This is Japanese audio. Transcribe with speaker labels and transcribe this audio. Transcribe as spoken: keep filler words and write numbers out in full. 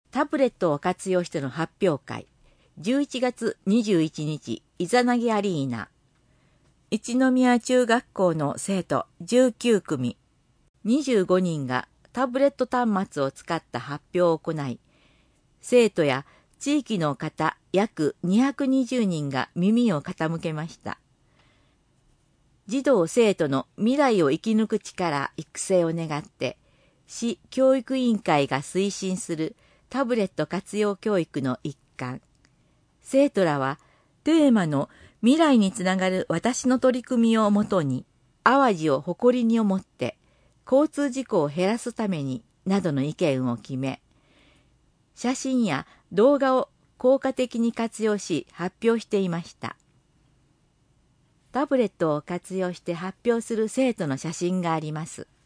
Speaker 1: タブレットを活用しての発表会。じゅういちがつにじゅういちにち、イザナギアリーナ。一宮中学校の生徒じゅうきゅうくみ、にじゅうごにんがタブレット端末を使った発表を行い、生徒や地域の方約にひゃくにじゅうにんが耳を傾けました。児童生徒の未来を生き抜く力育成を願って、市教育委員会が推進するタブレット活用教育の一環。生徒らはテーマの未来につながる私の取り組みをもとに、淡路を誇りに思って交通事故を減らすためになどの意見を決め、写真や動画を効果的に活用し発表していました。タブレットを活用して発表する生徒の写真があります。